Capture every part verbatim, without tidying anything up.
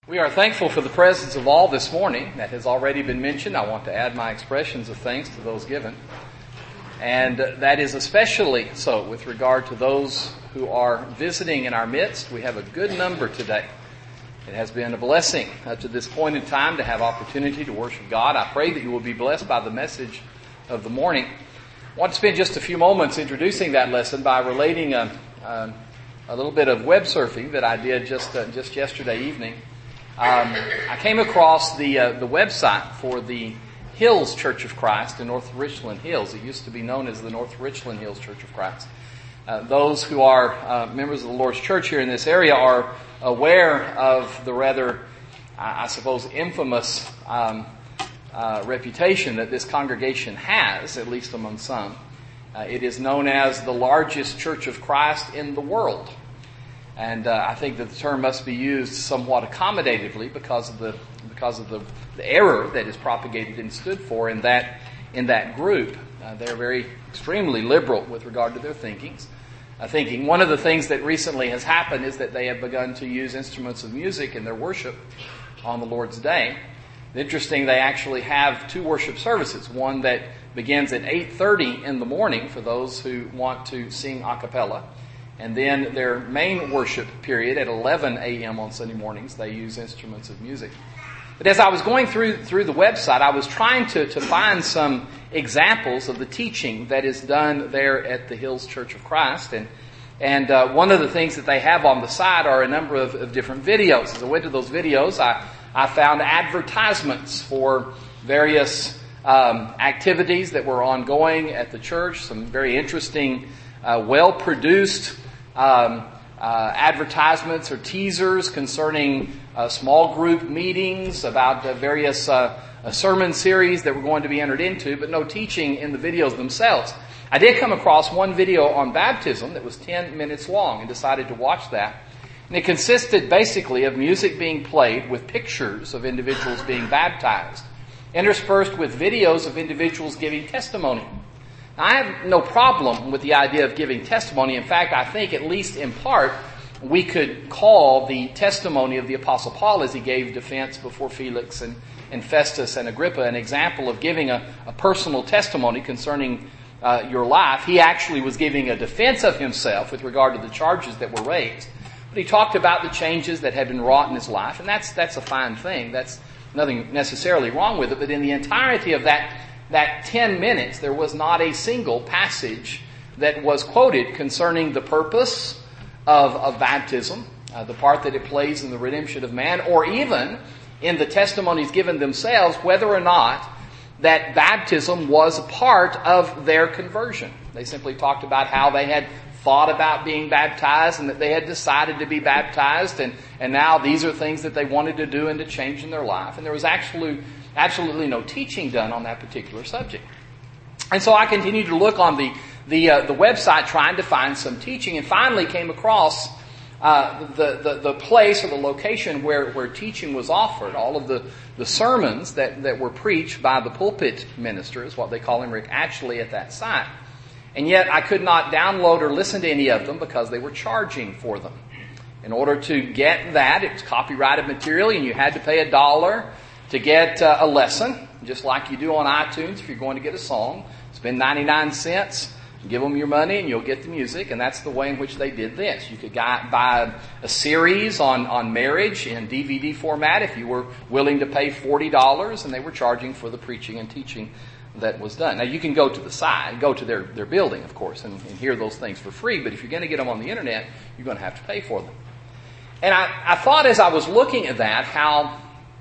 We are thankful for the presence of all this morning that has already been mentioned. I want to add my expressions of thanks to those given. And that is especially so with regard to those who are visiting in our midst. We have a good number today. It has been a blessing up to this point in time to have opportunity to worship God. I pray that you will be blessed by the message of the morning. I want to spend just a few moments introducing that lesson by relating a, a, a little bit of web surfing that I did just uh, just yesterday evening. Um, I came across the uh, the website for the Hills Church of Christ in North Richland Hills. It used to be known as the North Richland Hills Church of Christ. Uh, those who are uh, members of the Lord's Church here in this area are aware of the rather, I suppose, infamous um, uh, reputation that this congregation has, at least among some. Uh, it is known as the largest Church of Christ in the world. And uh, I think that the term must be used somewhat accommodatively because of the because of the, the error that is propagated and stood for in that in that group. Uh, they're very extremely liberal with regard to their thinkings. Uh, thinking one of the things that recently has happened is that they have begun to use instruments of music in their worship on the Lord's Day. Interesting, they actually have two worship services. One that begins at eight thirty in the morning for those who want to sing a cappella. And then their main worship period at eleven a.m. on Sunday mornings, they use instruments of music. But as I was going through through the website, I was trying to, to find some examples of the teaching that is done there at the Hills Church of Christ. And and uh, one of the things that they have on the site are a number of, of different videos. As I went to those videos, I, I found advertisements for various um, activities that were ongoing at the church, some very interesting, uh, well-produced Um, uh, advertisements or teasers concerning uh, small group meetings about uh, various uh, uh, sermon series that were going to be entered into, but no teaching in the videos themselves. I did come across one video on baptism that was ten minutes long and decided to watch that. And it consisted basically of music being played with pictures of individuals being baptized, interspersed with videos of individuals giving testimony. I have no problem with the idea of giving testimony. In fact, I think at least in part, we could call the testimony of the Apostle Paul as he gave defense before Felix and, and Festus and Agrippa an example of giving a, a personal testimony concerning uh, your life. He actually was giving a defense of himself with regard to the charges that were raised. But he talked about the changes that had been wrought in his life, and that's that's a fine thing. That's nothing necessarily wrong with it. But in the entirety of that That ten minutes, there was not a single passage that was quoted concerning the purpose of, of baptism, uh, the part that it plays in the redemption of man, or even in the testimonies given themselves, whether or not that baptism was a part of their conversion. They simply talked about how they had thought about being baptized and that they had decided to be baptized, and, and now these are things that they wanted to do and to change in their life. And there was actually Absolutely no teaching done on that particular subject. And so I continued to look on the the, uh, the website trying to find some teaching, and finally came across uh, the, the the place or the location where, where teaching was offered. All of the, the sermons that, that were preached by the pulpit minister, is what they call him, Rick, actually at that site. And yet I could not download or listen to any of them because they were charging for them. In order to get that, it was copyrighted material, and you had to pay a dollar to get uh, a lesson, just like you do on iTunes if you're going to get a song. Spend ninety-nine cents, give them your money, and you'll get the music. And that's the way in which they did this. You could buy a series on, on marriage in D V D format if you were willing to pay forty dollars, and they were charging for the preaching and teaching that was done. Now, you can go to the site, go to their, their building, of course, and, and hear those things for free. But if you're going to get them on the internet, you're going to have to pay for them. And I, I thought as I was looking at that, how...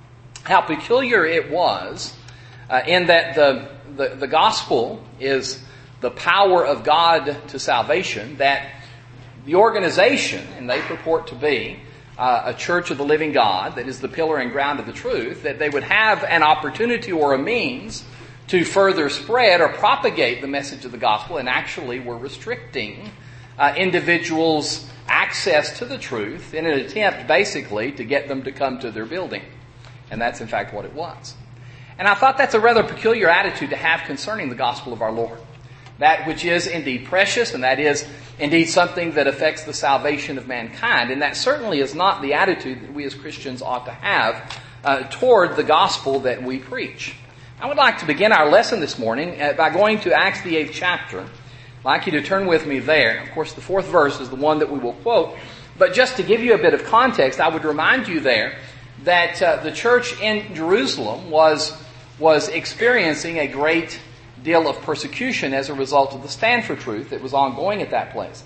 How peculiar it was uh, in that the, the the gospel is the power of God to salvation, that the organization, and they purport to be uh, a church of the living God that is the pillar and ground of the truth, that they would have an opportunity or a means to further spread or propagate the message of the gospel, and actually were restricting uh, individuals' access to the truth in an attempt basically to get them to come to their building. And that's, in fact, what it was. And I thought that's a rather peculiar attitude to have concerning the gospel of our Lord. that which is indeed precious, and that is indeed something that affects the salvation of mankind. And that certainly is not the attitude that we as Christians ought to have uh, toward the gospel that we preach. I would like to begin our lesson this morning uh, by going to Acts the eighth chapter. I'd like you to turn with me there. Of course, the fourth verse is the one that we will quote. But just to give you a bit of context, I would remind you there that uh, the church in Jerusalem was, was experiencing a great deal of persecution as a result of the stand for truth that was ongoing at that place.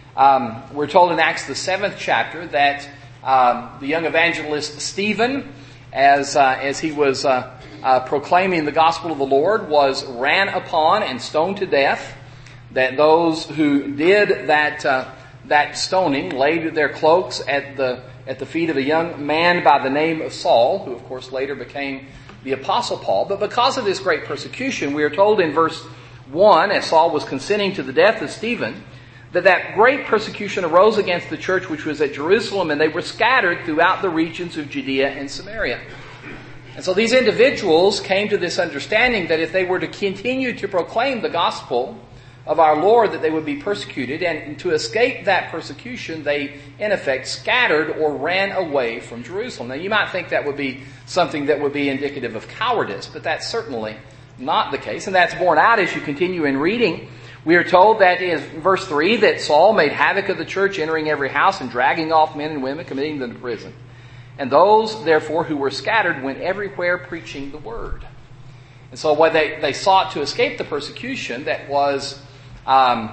Um, we're told in Acts the seventh chapter that um, the young evangelist Stephen, as uh, as he was uh, uh, proclaiming the gospel of the Lord, was ran upon and stoned to death. That those who did that uh, that stoning laid their cloaks at the at the feet of a young man by the name of Saul, who of course later became the Apostle Paul. But because of this great persecution, we are told in verse one, as Saul was consenting to the death of Stephen, that that great persecution arose against the church which was at Jerusalem, and they were scattered throughout the regions of Judea and Samaria. And so these individuals came to this understanding that if they were to continue to proclaim the gospel of our Lord, that they would be persecuted, and to escape that persecution, they in effect scattered or ran away from Jerusalem. Now you might think that would be something that would be indicative of cowardice, but that's certainly not the case, and that's borne out as you continue in reading. We are told that in verse three that Saul made havoc of the church, entering every house and dragging off men and women, committing them to prison. And those, therefore, who were scattered went everywhere preaching the word. And so what they, they sought to escape the persecution that was Um,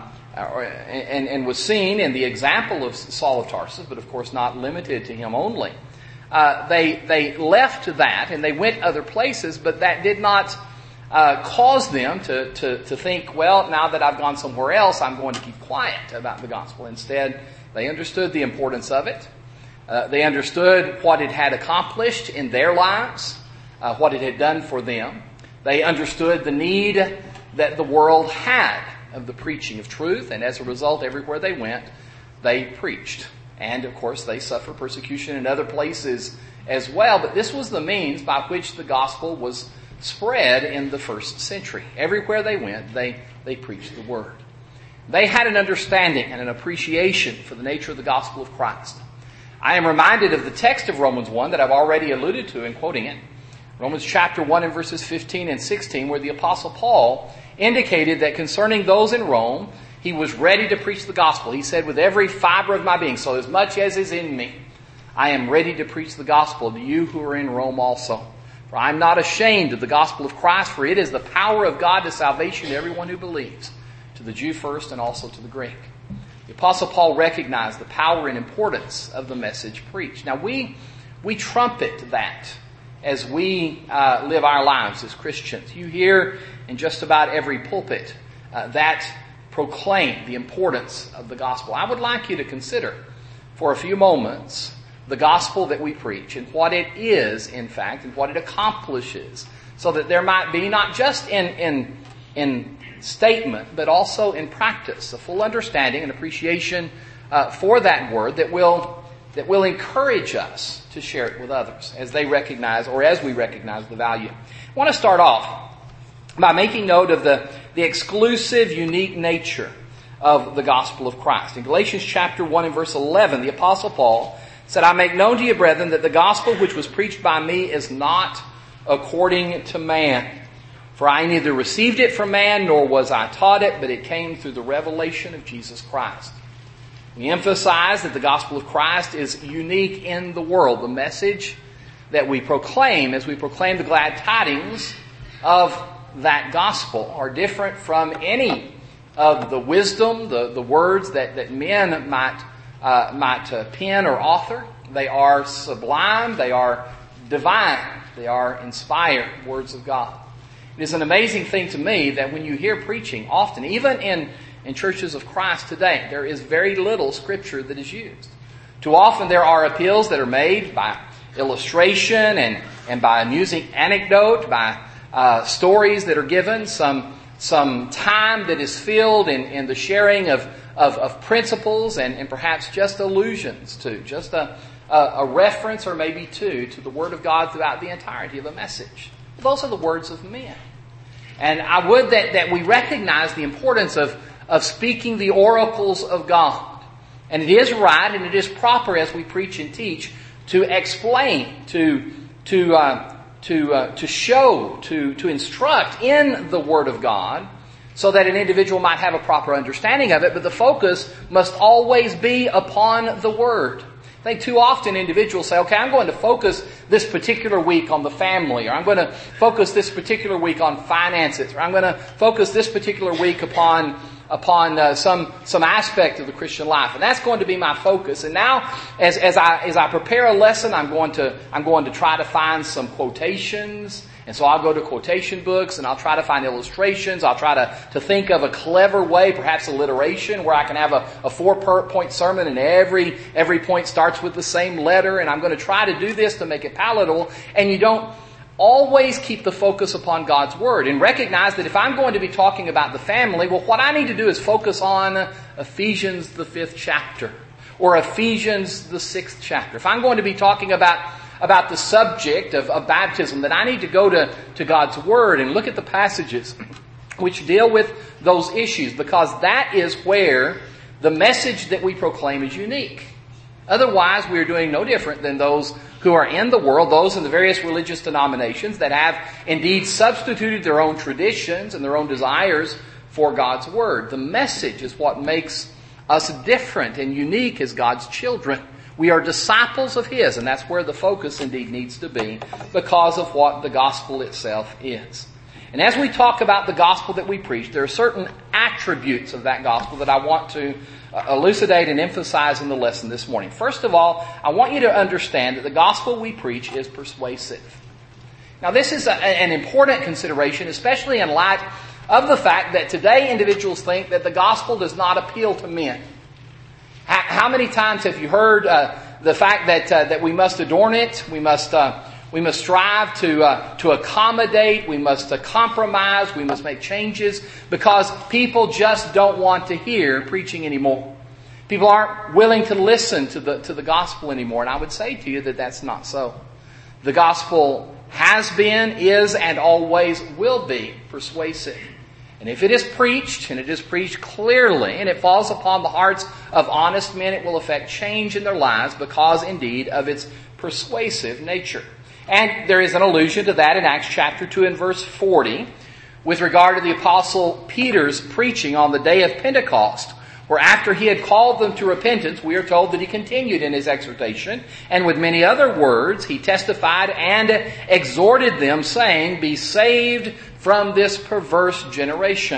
and, and was seen in the example of Saul of Tarsus, but of course not limited to him only. Uh, they they left that and they went other places, but that did not uh, cause them to, to to think, well, now that I've gone somewhere else, I'm going to keep quiet about the gospel. Instead, they understood the importance of it. Uh, they understood what it had accomplished in their lives, uh, what it had done for them. They understood the need that the world had of the preaching of truth, and as a result, everywhere they went, they preached. And of course, they suffered persecution in other places as well, but this was the means by which the gospel was spread in the first century. Everywhere they went, they, they preached the word. They had an understanding and an appreciation for the nature of the gospel of Christ. I am reminded of the text of Romans one that I've already alluded to in quoting it. Romans chapter one and verses fifteen and sixteen, where the Apostle Paul indicated that concerning those in Rome, he was ready to preach the gospel. He said, with every fiber of my being, so as much as is in me, I am ready to preach the gospel to you who are in Rome also. For I am not ashamed of the gospel of Christ, for it is the power of God to salvation to everyone who believes, to the Jew first and also to the Greek. The Apostle Paul recognized the power and importance of the message preached. Now we, we trumpet that as we uh, live our lives as Christians. You hear in just about every pulpit uh, that proclaim the importance of the gospel. I would like you to consider for a few moments the gospel that we preach and what it is, in fact, and what it accomplishes, so that there might be, not just in, in, in statement, but also in practice, a full understanding and appreciation uh, for that word that will, that will encourage us to share it with others as they recognize, or as we recognize, the value. I want to start off by making note of the, the exclusive, unique nature of the gospel of Christ. In Galatians chapter one and verse eleven, the Apostle Paul said, I make known to you, brethren, that the gospel which was preached by me is not according to man. For I neither received it from man, nor was I taught it, but it came through the revelation of Jesus Christ. We emphasize that the gospel of Christ is unique in the world. The message that we proclaim as we proclaim the glad tidings of that gospel are different from any of the wisdom, the, the words that, that men might, uh, might uh, pen or author. They are sublime, they are divine, they are inspired words of God. It is an amazing thing to me that when you hear preaching, often, even in In churches of Christ today, there is very little scripture that is used. Too often there are appeals that are made by illustration and, and by amusing anecdote, by uh, stories that are given, some some time that is filled in, in the sharing of, of, of principles and, and perhaps just allusions to, just a, a, a reference or maybe two to the Word of God throughout the entirety of a message. Those are the words of men. And I would that, that we recognize the importance of, of speaking the oracles of God. And it is right and it is proper as we preach and teach to explain, to to uh, to uh, to show, to to instruct in the Word of God, so that an individual might have a proper understanding of it. But the focus must always be upon the Word. I think too often individuals say, okay, I'm going to focus this particular week on the family, or I'm going to focus this particular week on finances, or I'm going to focus this particular week upon upon uh, some some aspect of the Christian life, and that's going to be my focus. And now, as as I as I prepare a lesson, I'm going to I'm going to try to find some quotations. And so I'll go to quotation books and I'll try to find illustrations. I'll try to, to think of a clever way, perhaps alliteration, where I can have a, a four-point sermon and every every point starts with the same letter. And I'm going to try to do this to make it palatable. And you don't always keep the focus upon God's Word. And recognize that if I'm going to be talking about the family, well, what I need to do is focus on Ephesians, the fifth chapter, or Ephesians, the sixth chapter. If I'm going to be talking about about the subject of, of baptism, that I need to go to, to God's Word and look at the passages which deal with those issues, because that is where the message that we proclaim is unique. Otherwise, we are doing no different than those who are in the world, those in the various religious denominations that have indeed substituted their own traditions and their own desires for God's Word. The message is what makes us different and unique as God's children. We are disciples of His, and that's where the focus indeed needs to be, because of what the gospel itself is. And as we talk about the gospel that we preach, there are certain attributes of that gospel that I want to elucidate and emphasize in the lesson this morning. First of all, I want you to understand that the gospel we preach is persuasive. Now, this is a, an important consideration, especially in light of the fact that today individuals think that the gospel does not appeal to men. How many times have you heard uh, the fact that uh, that we must adorn it, we must uh, we must strive to uh, to accommodate, we must uh, compromise, we must make changes because people just don't want to hear preaching anymore. People aren't willing to listen to the to the gospel anymore, and I would say to you that that's not so. The gospel has been, is, and always will be persuasive. And if it is preached, and it is preached clearly, and it falls upon the hearts of honest men, it will affect change in their lives because, indeed, of its persuasive nature. And there is an allusion to that in Acts chapter two and verse forty with regard to the Apostle Peter's preaching on the day of Pentecost, where after he had called them to repentance, we are told that he continued in his exhortation, and with many other words he testified and exhorted them, saying, "Be saved from this perverse generation."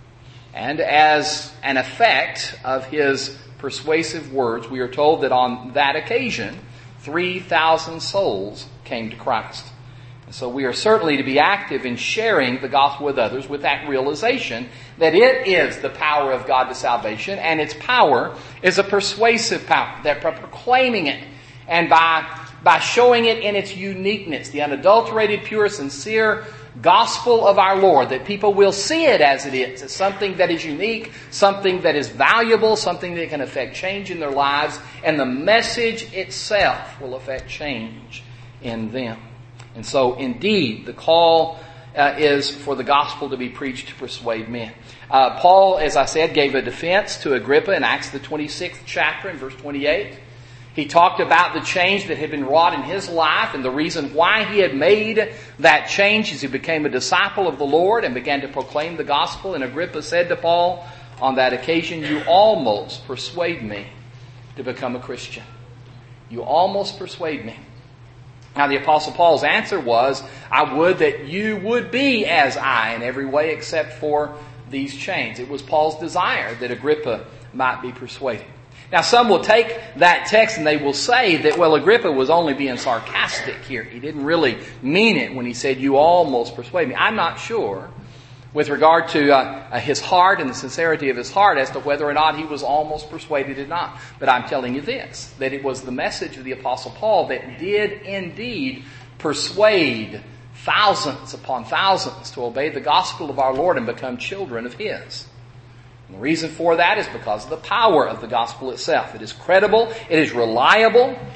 And as an effect of his persuasive words, we are told that on that occasion, three thousand souls came to Christ. And so we are certainly to be active in sharing the gospel with others with that realization that it is the power of God to salvation, and its power is a persuasive power, that by proclaiming it and by, by showing it in its uniqueness, the unadulterated, pure, sincere gospel of our Lord, that people will see it as it is, as something that is unique, something that is valuable, something that can affect change in their lives, and the message itself will affect change in them. And so, indeed, the call uh, is for the gospel to be preached to persuade men. Uh, Paul, as I said, gave a defense to Agrippa in Acts the twenty-sixth chapter in verse twenty-eight. He talked about the change that had been wrought in his life and the reason why he had made that change as he became a disciple of the Lord and began to proclaim the gospel. And Agrippa said to Paul on that occasion, "You almost persuade me to become a Christian. You almost persuade me." Now the Apostle Paul's answer was, "I would that you would be as I in every way except for these chains." It was Paul's desire that Agrippa might be persuaded. Now some will take that text and they will say that, well, Agrippa was only being sarcastic here. He didn't really mean it when he said, "You almost persuade me." I'm not sure with regard to uh, his heart and the sincerity of his heart as to whether or not he was almost persuaded or not. But I'm telling you this, that it was the message of the Apostle Paul that did indeed persuade thousands upon thousands to obey the gospel of our Lord and become children of His. And the reason for that is because of the power of the gospel itself. It is credible, it is reliable,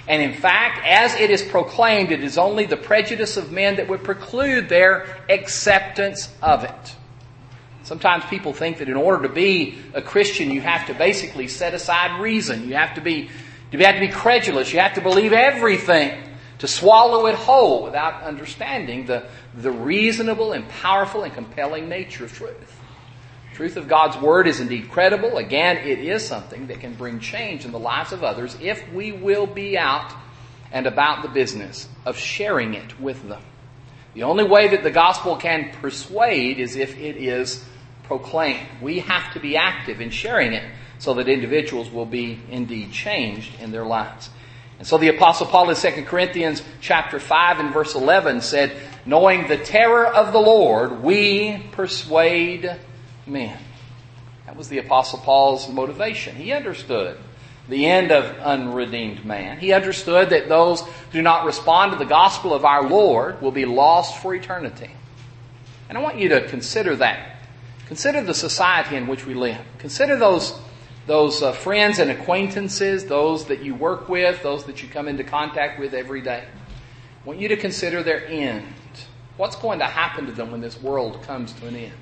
And in fact, as it is proclaimed, it is only the prejudice of men that would preclude their acceptance of it. Sometimes people think that in order to be a Christian, you have to basically set aside reason. You have to be, you have to be credulous. You have to believe everything, to swallow it whole without understanding the, the reasonable and powerful and compelling nature of truth. The truth of God's Word is indeed credible. Again, it is something that can bring change in the lives of others if we will be out and about the business of sharing it with them. The only way that the gospel can persuade is if it is proclaimed. We have to be active in sharing it so that individuals will be indeed changed in their lives. And so the Apostle Paul in Second Corinthians chapter five and verse eleven said, knowing the terror of the Lord, we persuade men. That was the Apostle Paul's motivation. He understood the end of unredeemed man. He understood that those who do not respond to the gospel of our Lord will be lost for eternity. And I want you to consider that. Consider the society in which we live. Consider those, those uh, friends and acquaintances, those that you work with, those that you come into contact with every day. I want you to consider their end. What's going to happen to them when this world comes to an end?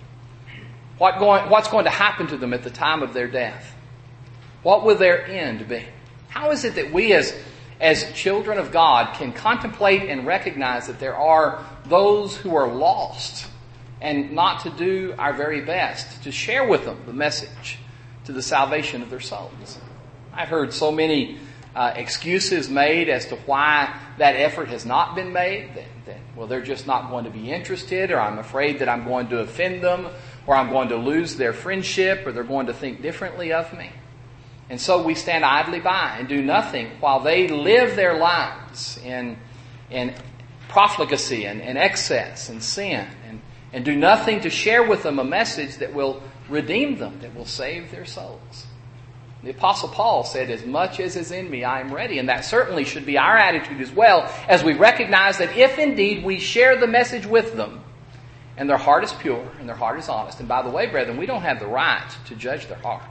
What going, what's going to happen to them at the time of their death? What will their end be? How is it that we as, as children of God can contemplate and recognize that there are those who are lost and not to do our very best to share with them the message to the salvation of their souls? I've heard so many uh, excuses made as to why that effort has not been made. That, that, well, they're just not going to be interested, or I'm afraid that I'm going to offend them, or I'm going to lose their friendship, or they're going to think differently of me. And so we stand idly by and do nothing while they live their lives in, in profligacy and, and excess and sin, and, and do nothing to share with them a message that will redeem them, that will save their souls. The Apostle Paul said, as much as is in me, I am ready. And that certainly should be our attitude as well, as we recognize that if indeed we share the message with them, and their heart is pure, and their heart is honest. And by the way, brethren, we don't have the right to judge their heart.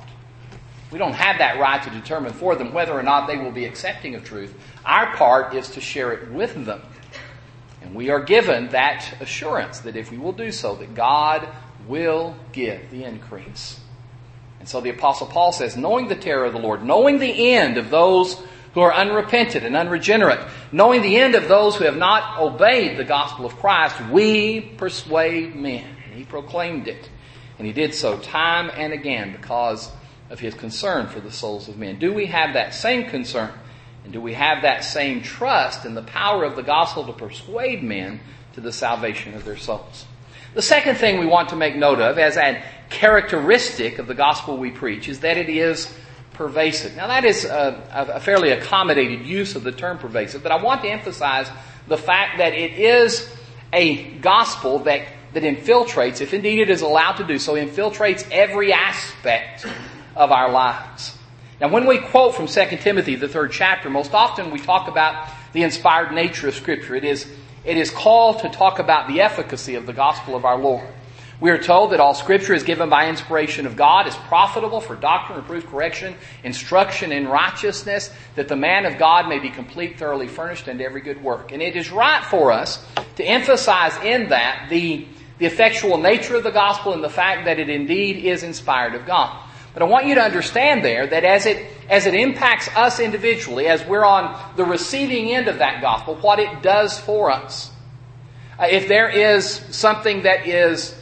We don't have that right to determine for them whether or not they will be accepting of truth. Our part is to share it with them. And we are given that assurance that if we will do so, that God will give the increase. And so the Apostle Paul says, knowing the terror of the Lord, knowing the end of those who are unrepentant and unregenerate, knowing the end of those who have not obeyed the gospel of Christ, we persuade men. And he proclaimed it. And he did so time and again because of his concern for the souls of men. Do we have that same concern? And do we have that same trust in the power of the gospel to persuade men to the salvation of their souls? The second thing we want to make note of as a characteristic of the gospel we preach is that it is pervasive. Now that is a, a fairly accommodated use of the term pervasive, but I want to emphasize the fact that it is a gospel that, that infiltrates, if indeed it is allowed to do so, infiltrates every aspect of our lives. Now when we quote from Second Timothy, the third chapter, most often we talk about the inspired nature of Scripture. It is, it is called to talk about the efficacy of the gospel of our Lord. We are told that all Scripture is given by inspiration of God, is profitable for doctrine, reproof, correction, instruction in righteousness, that the man of God may be complete, thoroughly furnished unto every good work. And it is right for us to emphasize in that the, the effectual nature of the gospel and the fact that it indeed is inspired of God. But I want you to understand there that as it, as it impacts us individually, as we're on the receiving end of that gospel, what it does for us. Uh, if there is something that is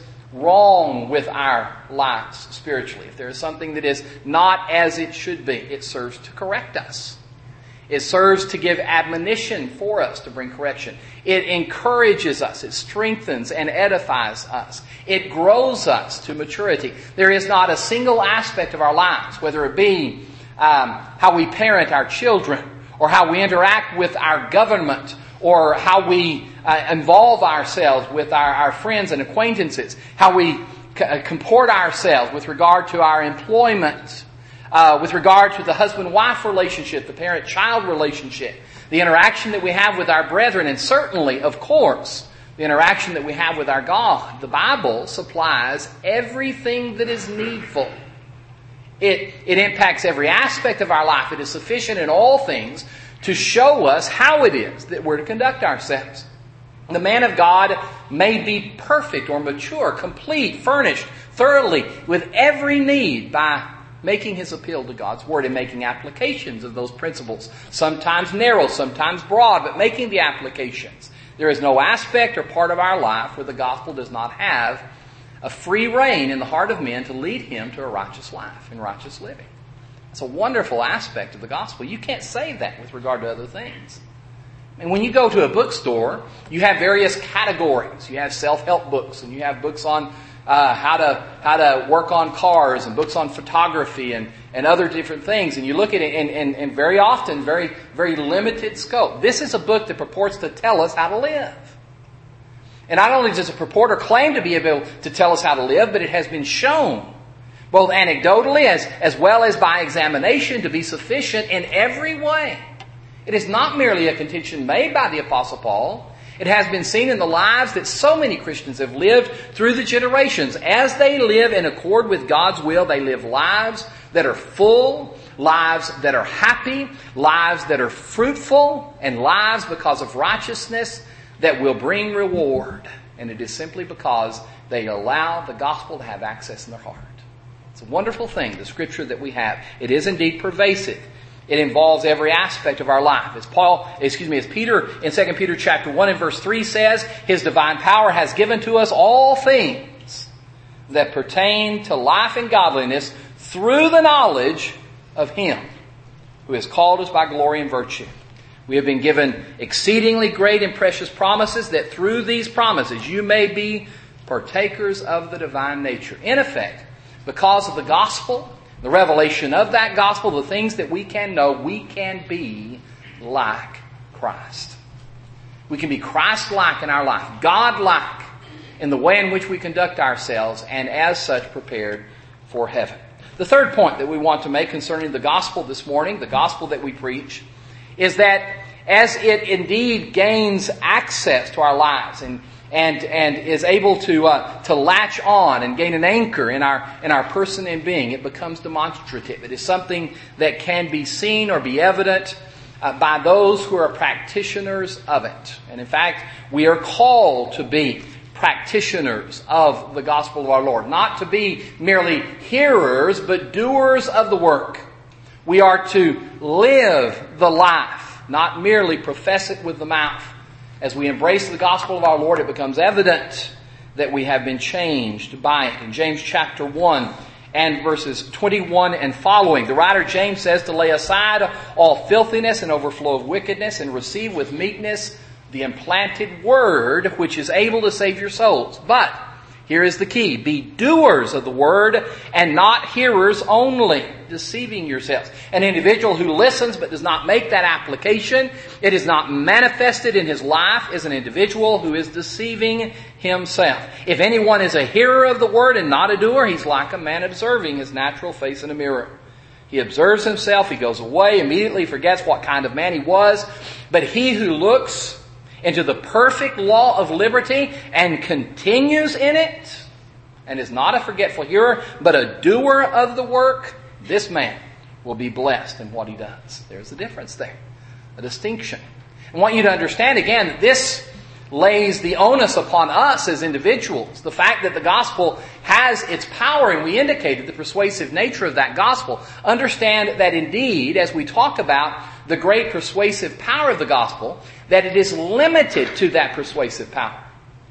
wrong with our lives spiritually, if there is something that is not as it should be, it serves to correct us. It serves to give admonition for us to bring correction. It encourages us. It strengthens and edifies us. It grows us to maturity. There is not a single aspect of our lives, whether it be um, how we parent our children, or how we interact with our government, or how we uh, involve ourselves with our, our friends and acquaintances, how we c- comport ourselves with regard to our employment, uh, with regard to the husband-wife relationship, the parent-child relationship, the interaction that we have with our brethren, and certainly, of course, the interaction that we have with our God. The Bible supplies everything that is needful. It, it impacts every aspect of our life. It is sufficient in all things to show us how it is that we're to conduct ourselves. The man of God may be perfect or mature, complete, furnished, thoroughly, with every need by making his appeal to God's Word and making applications of those principles. Sometimes narrow, sometimes broad, but making the applications. There is no aspect or part of our life where the gospel does not have a free rein in the heart of men to lead him to a righteous life and righteous living. It's a wonderful aspect of the gospel. You can't say that with regard to other things. And when you go to a bookstore, you have various categories. You have self-help books, and you have books on uh, how to how to work on cars, and books on photography, and, and other different things. And you look at it, and, and, and very often, very very limited scope. This is a book that purports to tell us how to live. And not only does it purport or claim to be able to tell us how to live, but it has been shown, both anecdotally as, as well as by examination, to be sufficient in every way. It is not merely a contention made by the Apostle Paul. It has been seen in the lives that so many Christians have lived through the generations. As they live in accord with God's will, they live lives that are full, lives that are happy, lives that are fruitful, and lives because of righteousness that will bring reward. And it is simply because they allow the gospel to have access in their heart. It's a wonderful thing, the Scripture that we have. It is indeed pervasive. It involves every aspect of our life. As Paul, excuse me, as Peter in Second Peter chapter one and verse three says, His divine power has given to us all things that pertain to life and godliness through the knowledge of Him who has called us by glory and virtue. We have been given exceedingly great and precious promises, that through these promises you may be partakers of the divine nature. In effect, because of the gospel, the revelation of that gospel, the things that we can know, we can be like Christ. We can be Christ-like in our life, God-like in the way in which we conduct ourselves, and as such prepared for heaven. The third point that we want to make concerning the gospel this morning, the gospel that we preach, is that as it indeed gains access to our lives and and and is able to uh, to latch on and gain an anchor in our in our person and being, it becomes demonstrative. It is something that can be seen or be evident uh, by those who are practitioners of it. And in fact, we are called to be practitioners of the gospel of our Lord, not to be merely hearers, but doers of the work. We are to live the life, not merely profess it with the mouth. As we embrace the gospel of our Lord, it becomes evident that we have been changed by it. In James chapter one and verses twenty-one and following, the writer James says to lay aside all filthiness and overflow of wickedness and receive with meekness the implanted word which is able to save your souls. But here is the key. Be doers of the word and not hearers only, deceiving yourselves. An individual who listens but does not make that application, it is not manifested in his life, is an individual who is deceiving himself. If anyone is a hearer of the word and not a doer, he's like a man observing his natural face in a mirror. He observes himself, he goes away, immediately forgets what kind of man he was. But he who looks into the perfect law of liberty and continues in it, and is not a forgetful hearer, but a doer of the work, this man will be blessed in what he does. There's a difference there, a distinction. I want you to understand again that this lays the onus upon us as individuals. The fact that the gospel has its power, and we indicated the persuasive nature of that gospel. Understand that indeed, as we talk about the great persuasive power of the gospel, that it is limited to that persuasive power.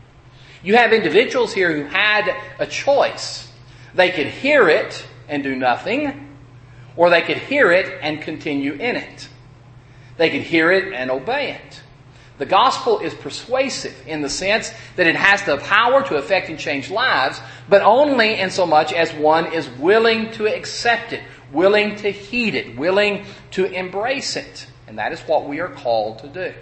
You have individuals here who had a choice. They could hear it and do nothing, or they could hear it and continue in it. They could hear it and obey it. The gospel is persuasive in the sense that it has the power to affect and change lives, but only in so much as one is willing to accept it, willing to heed it, willing to embrace it. And that is what we are called to do.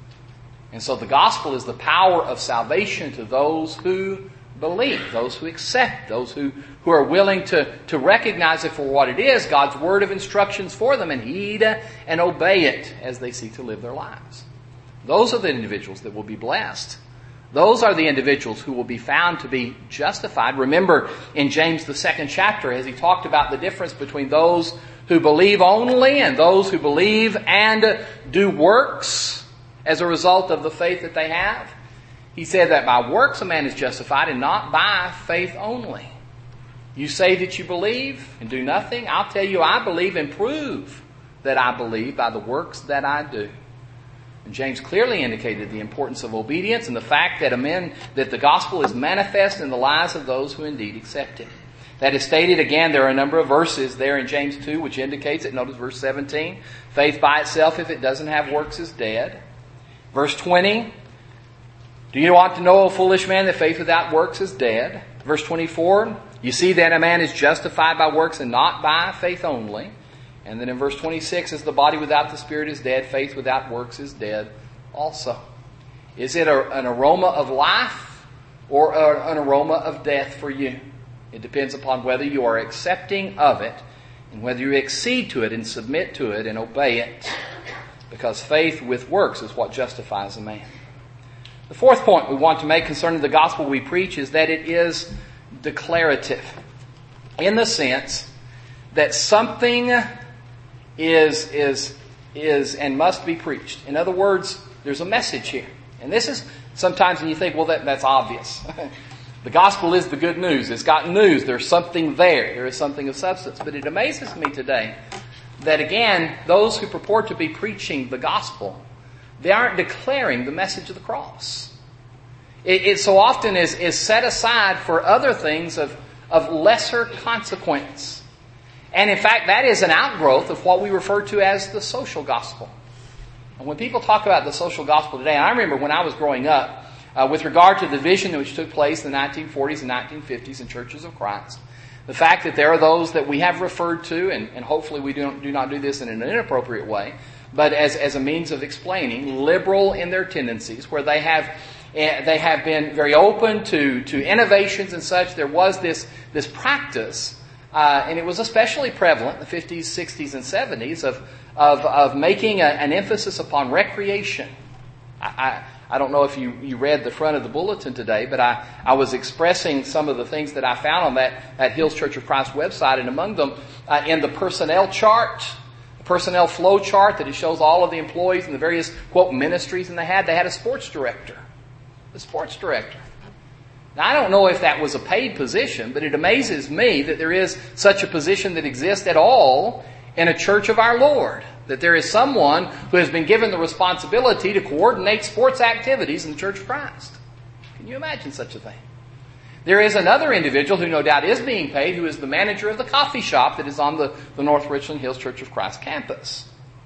And so the gospel is the power of salvation to those who believe, those who accept, those who, who are willing to, to recognize it for what it is, God's word of instructions for them, and heed and obey it as they seek to live their lives. Those are the individuals that will be blessed. Those are the individuals who will be found to be justified. Remember in James, the second chapter, as he talked about the difference between those who believe only and those who believe and do works as a result of the faith that they have. He said that by works a man is justified and not by faith only. You say that you believe and do nothing. I'll tell you I believe and prove that I believe by the works that I do. And James clearly indicated the importance of obedience and the fact that, amen, that the gospel is manifest in the lives of those who indeed accept it. That is stated again, there are a number of verses there in James two which indicates it. Notice verse seventeen. Faith by itself, if it doesn't have works, is dead. Verse twenty. Do you want to know, O foolish man, that faith without works is dead? Verse twenty-four. You see that a man is justified by works and not by faith only. And then in verse twenty-six, as the body without the spirit is dead, faith without works is dead also. Is it a, an aroma of life or a, an aroma of death for you? It depends upon whether you are accepting of it and whether you accede to it and submit to it and obey it. Because faith with works is what justifies a man. The fourth point we want to make concerning the gospel we preach is that it is declarative. In the sense that something is, is, is and must be preached. In other words, there's a message here. And this is sometimes when you think, well, that, that's obvious. The gospel is the good news. It's got news. There's something there. There is something of substance. But it amazes me today that, again, those who purport to be preaching the gospel, they aren't declaring the message of the cross. It, it so often is, is set aside for other things of, of lesser consequence. And in fact, that is an outgrowth of what we refer to as the social gospel. And when people talk about the social gospel today, and I remember when I was growing up, uh, with regard to the division which took place in the nineteen forties and nineteen fifties in Churches of Christ, the fact that there are those that we have referred to, and, and hopefully we don't, do not do this in an inappropriate way, but as, as a means of explaining, liberal in their tendencies, where they have they have been very open to, to innovations and such. There was this, this practice, uh, and it was especially prevalent in the fifties, sixties, and seventies, of, of, of making a, an emphasis upon recreation. I, I, I don't know if you, you read the front of the bulletin today, but I, I was expressing some of the things that I found on that, that Hills Church of Christ website, and among them, uh, in the personnel chart, the personnel flow chart that it shows all of the employees and the various, quote, ministries, and they had, they had a sports director. The sports director. Now, I don't know if that was a paid position, but it amazes me that there is such a position that exists at all in a church of our Lord. That there is someone who has been given the responsibility to coordinate sports activities in the Church of Christ. Can you imagine such a thing? There is another individual who no doubt is being paid, who is the manager of the coffee shop that is on the, the North Richland Hills Church of Christ campus.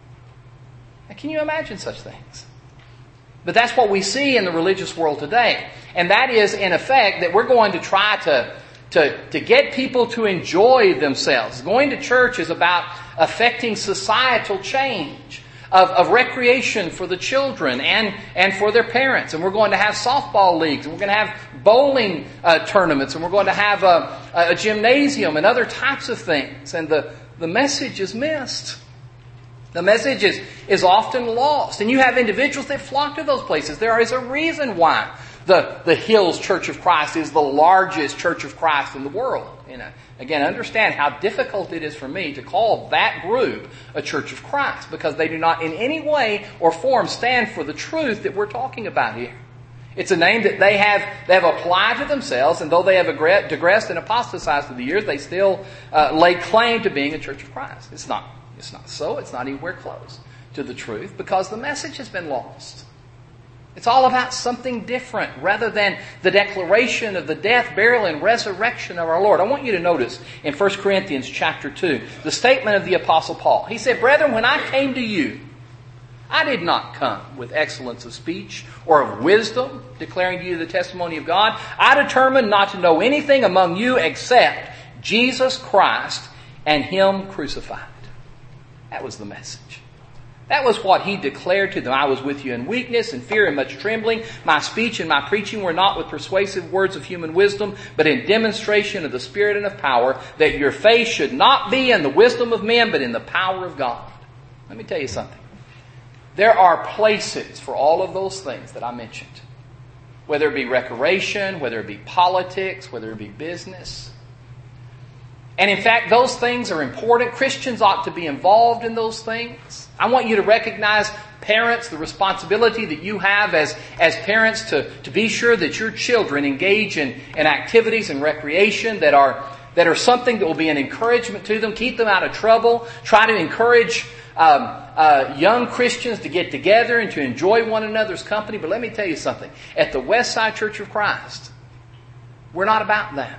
Now, can you imagine such things? But that's what we see in the religious world today. And that is, in effect, that we're going to try to, to, to get people to enjoy themselves. Going to church is about affecting societal change, of, of recreation for the children and, and for their parents. And we're going to have softball leagues, and we're going to have bowling uh, tournaments, and we're going to have a, a gymnasium and other types of things. And the, the message is missed. The message is, is often lost. And you have individuals that flock to those places. There is a reason why the, the Hills Church of Christ is the largest Church of Christ in the world. You know, again, understand how difficult it is for me to call that group a Church of Christ, because they do not in any way or form stand for the truth that we're talking about here. It's a name that they have they have applied to themselves, and though they have digressed and apostatized through the years, they still uh, lay claim to being a Church of Christ. It's not. It's not so. It's not anywhere close to the truth, because the message has been lost. It's all about something different rather than the declaration of the death, burial, and resurrection of our Lord. I want you to notice in First Corinthians chapter two, the statement of the Apostle Paul. He said, "Brethren, when I came to you, I did not come with excellence of speech or of wisdom, declaring to you the testimony of God. I determined not to know anything among you except Jesus Christ and Him crucified." That was the message. That was what he declared to them. "I was with you in weakness and fear and much trembling. My speech and my preaching were not with persuasive words of human wisdom, but in demonstration of the Spirit and of power, that your faith should not be in the wisdom of men, but in the power of God." Let me tell you something. There are places for all of those things that I mentioned. Whether it be recreation, whether it be politics, whether it be business. And in fact, those things are important. Christians ought to be involved in those things. I want you to recognize, parents, the responsibility that you have as, as parents to, to be sure that your children engage in, in activities and recreation that are, that are something that will be an encouragement to them. Keep them out of trouble. Try to encourage um, uh, young Christians to get together and to enjoy one another's company. But let me tell you something. At the Westside Church of Christ, we're not about that.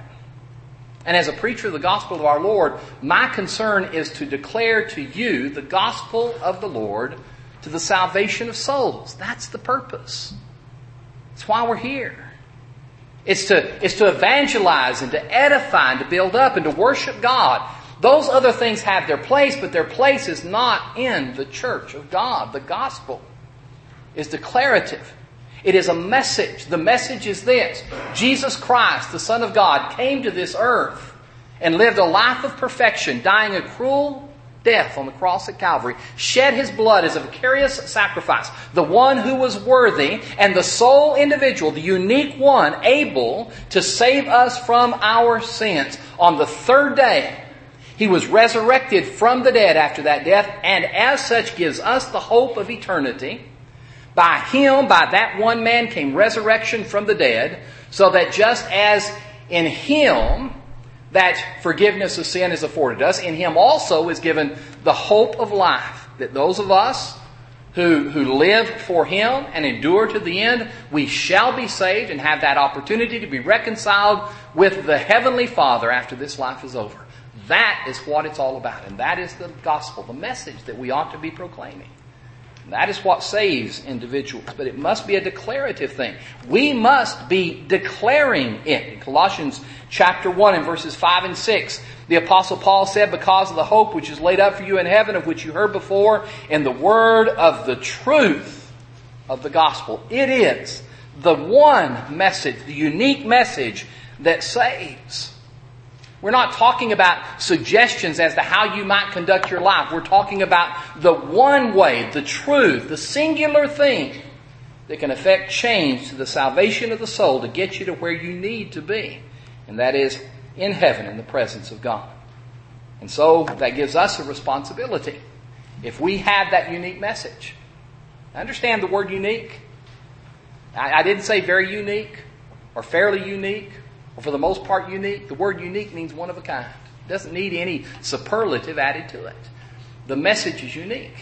And as a preacher of the gospel of our Lord, my concern is to declare to you the gospel of the Lord to the salvation of souls. That's the purpose. That's why we're here. It's to, it's to evangelize and to edify and to build up and to worship God. Those other things have their place, but their place is not in the church of God. The gospel is declarative. It is a message. The message is this. Jesus Christ, the Son of God, came to this earth and lived a life of perfection, dying a cruel death on the cross at Calvary, shed His blood as a vicarious sacrifice. The one who was worthy and the sole individual, the unique one, able to save us from our sins. On the third day, He was resurrected from the dead after that death, and as such gives us the hope of eternity. By Him, by that one man, came resurrection from the dead, so that just as in Him that forgiveness of sin is afforded us, in Him also is given the hope of life, that those of us who, who live for Him and endure to the end, we shall be saved and have that opportunity to be reconciled with the Heavenly Father after this life is over. That is what it's all about, and that is the gospel, the message that we ought to be proclaiming. That is what saves individuals, but it must be a declarative thing. We must be declaring it. In Colossians chapter one and verses five and six, the Apostle Paul said, because of the hope which is laid up for you in heaven, of which you heard before, in the word of the truth of the gospel. It is the one message, the unique message that saves. We're not talking about suggestions as to how you might conduct your life. We're talking about the one way, the truth, the singular thing that can effect change to the salvation of the soul to get you to where you need to be. And that is in heaven in the presence of God. And so that gives us a responsibility. If we have that unique message. I understand the word unique. I, I didn't say very unique or fairly unique. Or for the most part unique. The word unique means one of a kind. It doesn't need any superlative added to it. The message is unique.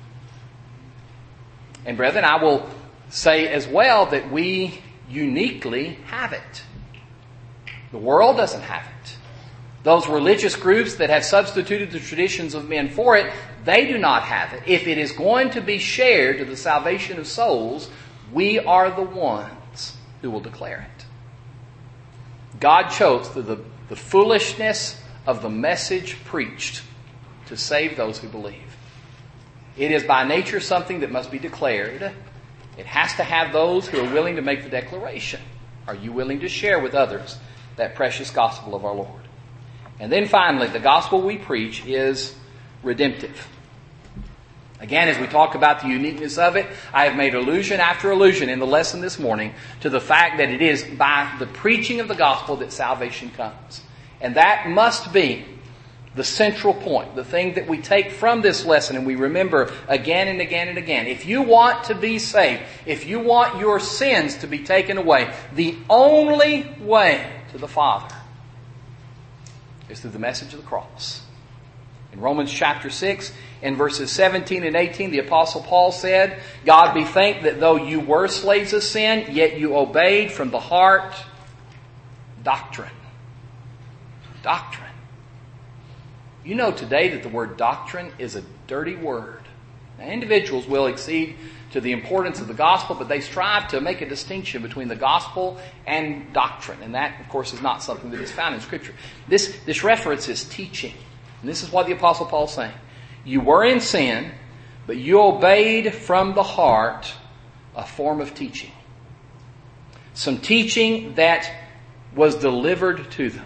And brethren, I will say as well that we uniquely have it. The world doesn't have it. Those religious groups that have substituted the traditions of men for it, they do not have it. If it is going to be shared to the salvation of souls, we are the ones who will declare it. God chose through the, the foolishness of the message preached to save those who believe. It is by nature something that must be declared. It has to have those who are willing to make the declaration. Are you willing to share with others that precious gospel of our Lord? And then finally, the gospel we preach is redemptive. Again, as we talk about the uniqueness of it, I have made allusion after allusion in the lesson this morning to the fact that it is by the preaching of the gospel that salvation comes. And that must be the central point, the thing that we take from this lesson and we remember again and again and again. If you want to be saved, if you want your sins to be taken away, the only way to the Father is through the message of the cross. In Romans chapter six, in verses seventeen and eighteen, the Apostle Paul said, God be thanked that though you were slaves of sin, yet you obeyed from the heart doctrine. Doctrine. You know today that the word doctrine is a dirty word. Now, individuals will accede to the importance of the gospel, but they strive to make a distinction between the gospel and doctrine. And that, of course, is not something that is found in Scripture. This, this reference is teaching. And this is what the Apostle Paul is saying. You were in sin, but you obeyed from the heart a form of teaching. Some teaching that was delivered to them.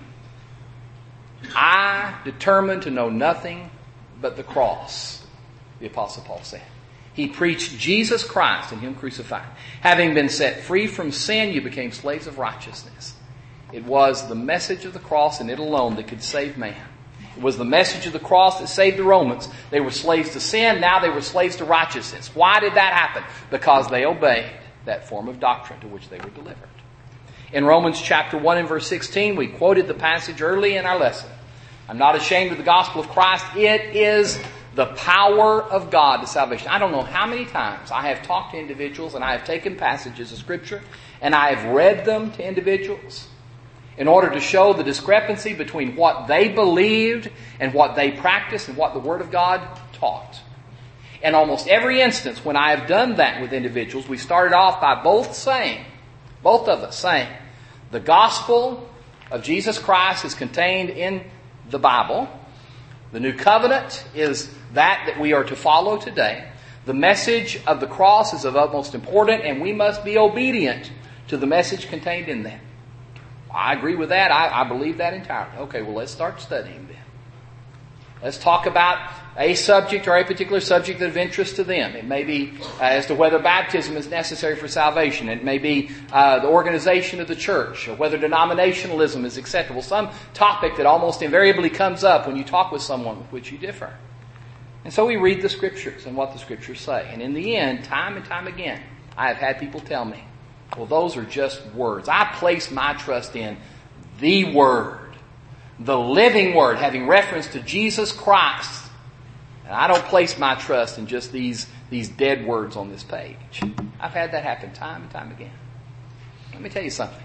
I determined to know nothing but the cross, the Apostle Paul said. He preached Jesus Christ and Him crucified. Having been set free from sin, you became slaves of righteousness. It was the message of the cross and it alone that could save man. It was the message of the cross that saved the Romans. They were slaves to sin, now they were slaves to righteousness. Why did that happen? Because they obeyed that form of doctrine to which they were delivered. In Romans chapter one and verse sixteen, we quoted the passage early in our lesson. I'm not ashamed of the gospel of Christ. It is the power of God to salvation. I don't know how many times I have talked to individuals and I have taken passages of Scripture and I have read them to individuals in order to show the discrepancy between what they believed and what they practiced and what the Word of God taught. In almost every instance when I have done that with individuals, we started off by both saying, both of us saying, the gospel of Jesus Christ is contained in the Bible. The new covenant is that that we are to follow today. The message of the cross is of utmost importance, and we must be obedient to the message contained in that. I agree with that. I, I believe that entirely. Okay, well, let's start studying then. Let's talk about a subject or a particular subject of interest to them. It may be uh, as to whether baptism is necessary for salvation. It may be uh, the organization of the church, or whether denominationalism is acceptable. Some topic that almost invariably comes up when you talk with someone with which you differ. And so we read the Scriptures and what the Scriptures say. And in the end, time and time again, I have had people tell me, well, those are just words. I place my trust in the Word, the living Word, having reference to Jesus Christ. And I don't place my trust in just these, these dead words on this page. I've had that happen time and time again. Let me tell you something.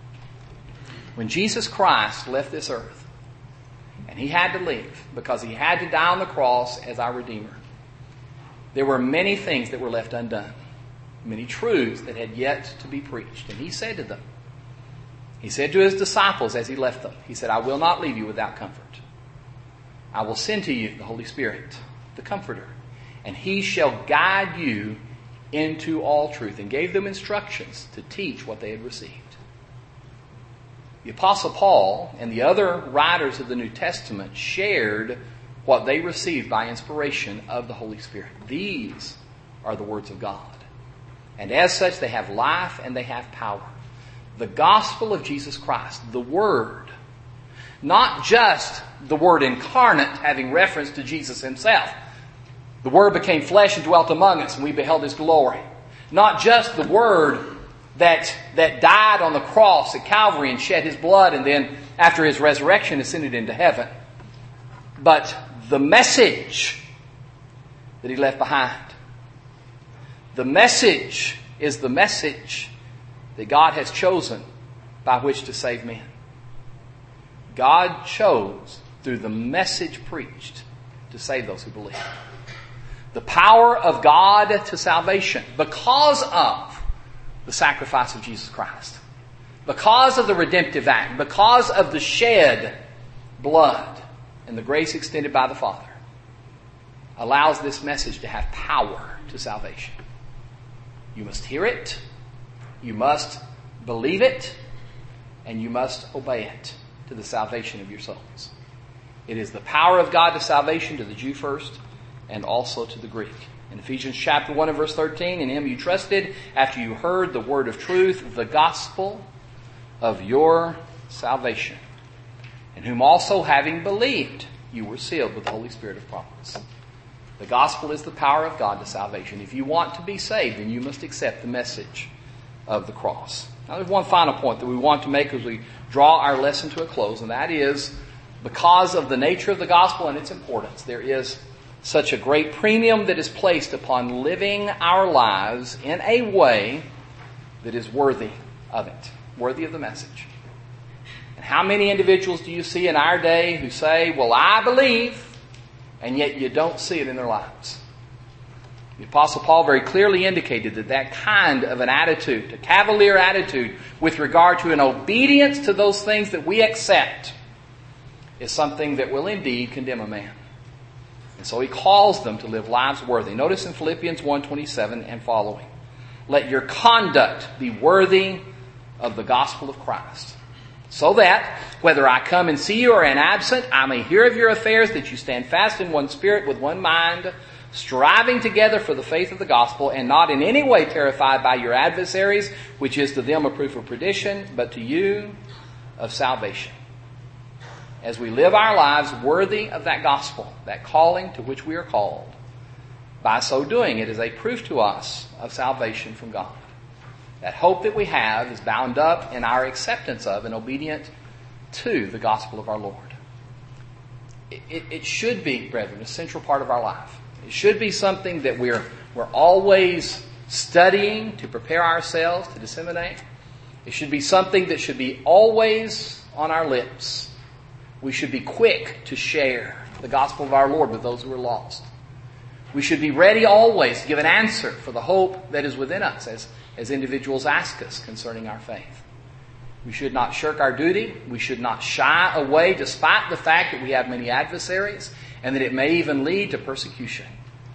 When Jesus Christ left this earth, and He had to leave because He had to die on the cross as our Redeemer, there were many things that were left undone. Many truths that had yet to be preached. And He said to them, He said to His disciples as He left them, He said, I will not leave you without comfort. I will send to you the Holy Spirit, the Comforter, and He shall guide you into all truth. And gave them instructions to teach what they had received. The Apostle Paul and the other writers of the New Testament shared what they received by inspiration of the Holy Spirit. These are the words of God. And as such, they have life and they have power. The gospel of Jesus Christ, the Word, not just the Word incarnate, having reference to Jesus Himself. The Word became flesh and dwelt among us, and we beheld His glory. Not just the Word that, that died on the cross at Calvary and shed His blood, and then after His resurrection ascended into heaven. But the message that He left behind. The message is the message that God has chosen by which to save men. God chose through the message preached to save those who believe. The power of God to salvation because of the sacrifice of Jesus Christ. Because of the redemptive act. Because of the shed blood and the grace extended by the Father. Allows this message to have power to salvation. You must hear it, you must believe it, and you must obey it to the salvation of your souls. It is the power of God to salvation to the Jew first and also to the Greek. In Ephesians chapter one and verse thirteen, in Him you trusted after you heard the word of truth, the gospel of your salvation, in whom also having believed you were sealed with the Holy Spirit of promise. The gospel is the power of God to salvation. If you want to be saved, then you must accept the message of the cross. Now there's one final point that we want to make as we draw our lesson to a close, and that is because of the nature of the gospel and its importance, there is such a great premium that is placed upon living our lives in a way that is worthy of it, worthy of the message. And how many individuals do you see in our day who say, well, I believe, and yet you don't see it in their lives? The Apostle Paul very clearly indicated that that kind of an attitude, a cavalier attitude with regard to an obedience to those things that we accept, is something that will indeed condemn a man. And so he calls them to live lives worthy. Notice in Philippians one twenty-seven and following, let your conduct be worthy of the gospel of Christ, so that, whether I come and see you or am absent, I may hear of your affairs, that you stand fast in one spirit with one mind, striving together for the faith of the gospel, and not in any way terrified by your adversaries, which is to them a proof of perdition, but to you of salvation. as we live our lives worthy of that gospel, that calling to which we are called. By so doing, it is a proof to us of salvation from God. That hope that we have is bound up in our acceptance of and obedient to the gospel of our Lord. It, it, it should be, brethren, a central part of our life. It should be something that we're, we're always studying to prepare ourselves to disseminate. It should be something that should be always on our lips. We should be quick to share the gospel of our Lord with those who are lost. We should be ready always to give an answer for the hope that is within us as, as individuals ask us concerning our faith. We should not shirk our duty. We should not shy away despite the fact that we have many adversaries and that it may even lead to persecution.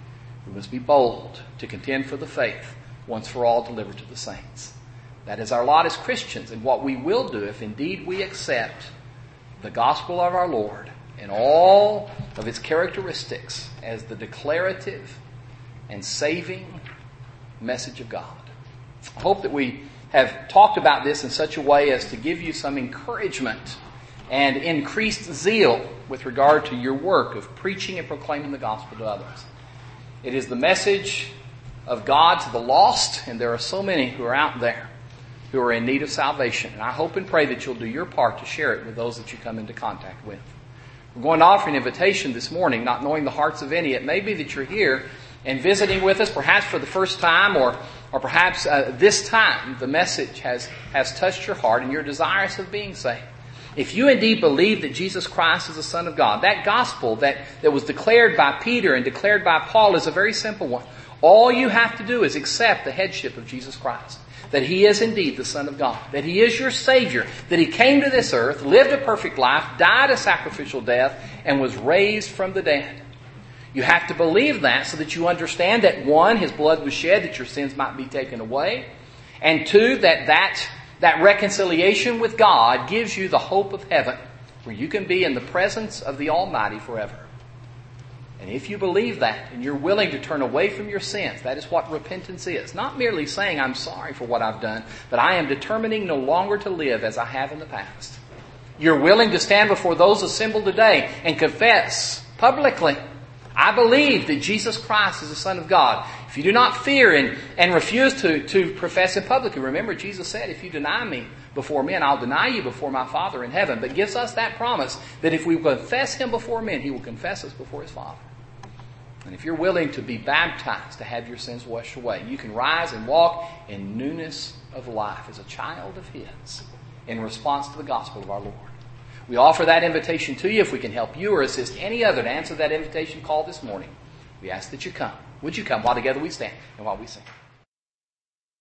We must be bold to contend for the faith once for all delivered to the saints. That is our lot as Christians, and what we will do if indeed we accept the gospel of our Lord and all of its characteristics as the declarative and saving message of God. I hope that we have talked about this in such a way as to give you some encouragement and increased zeal with regard to your work of preaching and proclaiming the gospel to others. It is the message of God to the lost, and there are so many who are out there who are in need of salvation. And I hope and pray that you'll do your part to share it with those that you come into contact with. We're going to offer an invitation this morning, not knowing the hearts of any. It may be that you're here and visiting with us, perhaps for the first time, or or perhaps uh, this time the message has, has touched your heart and you're desirous of being saved. If you indeed believe that Jesus Christ is the Son of God, that gospel that, that was declared by Peter and declared by Paul is a very simple one. All you have to do is accept the headship of Jesus Christ. That He is indeed the Son of God. That He is your Savior. That He came to this earth, lived a perfect life, died a sacrificial death, and was raised from the dead. You have to believe that so that you understand that, one, His blood was shed that your sins might be taken away. And two, that that, that reconciliation with God gives you the hope of heaven, where you can be in the presence of the Almighty forever. And if you believe that and you're willing to turn away from your sins, that is what repentance is. Not merely saying, I'm sorry for what I've done, but I am determining no longer to live as I have in the past. You're willing to stand before those assembled today and confess publicly, I believe that Jesus Christ is the Son of God. If you do not fear and, and refuse to, to profess it publicly, remember Jesus said, if you deny me before men, I'll deny you before my Father in heaven. But gives us that promise that if we confess Him before men, He will confess us before His Father. And if you're willing to be baptized, to have your sins washed away, you can rise and walk in newness of life as a child of His in response to the gospel of our Lord. We offer that invitation to you. If we can help you or assist any other to answer that invitation call this morning, we ask that you come. Would you come while together we stand and while we sing?